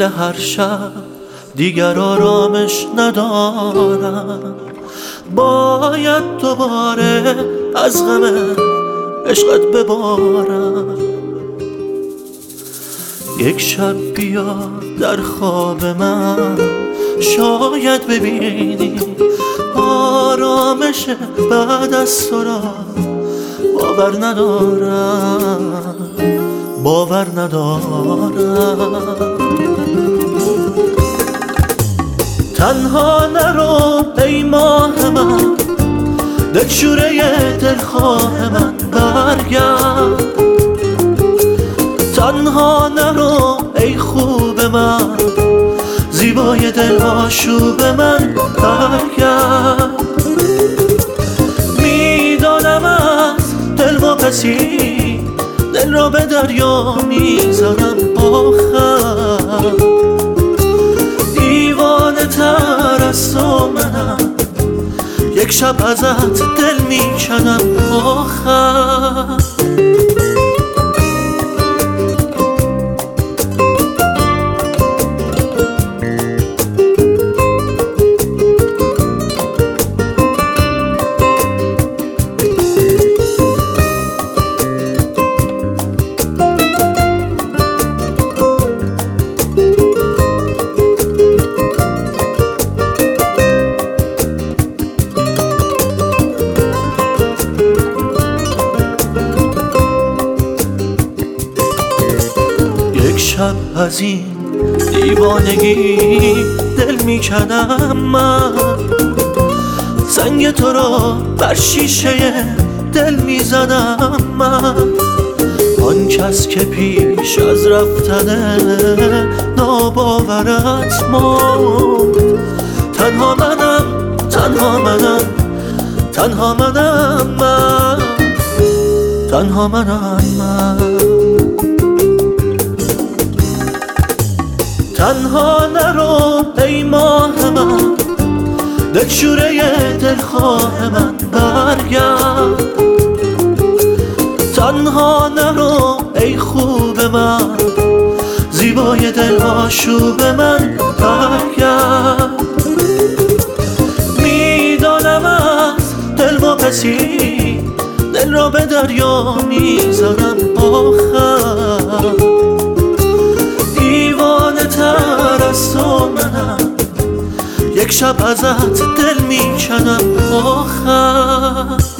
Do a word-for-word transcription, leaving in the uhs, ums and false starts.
هر شب دیگر آرامش ندارم. باید دوباره از غم عشقت ببارم. یک شب بیا در خواب من، شاید ببینی آرامش بعد از تو را. باور ندارم، باور ندارم. تنها نرو ای ماه من، دلشوره دلخواه من برگرد. تنها نرو ای خوب من، زیبای دل آشوب من برگرد. میدانم از دل واپسی، دل را به دریا میزنم آخر. دیوانه تر از تو منم، یک شب ازت دل میکنم آخر. یک شب از این دیوانگی دل میکنم من، سنگ تو را بر شیشه دل میزنم من. آن کس که پیش از رفتن ناباورت مرد، تنها منم، تنها منم، تنها منم من، تنها منم من. تنها نرو ای ماه من، دلشوره دلخواه من برگرد. تنها نرو ای خوب من، زیبای دل آشوب من برگرد. میدانم از دل واپسی، دل را به دریا میزنم آخر. دیوانه تر از تو منم، یک شب ازت دل میکنم آخر.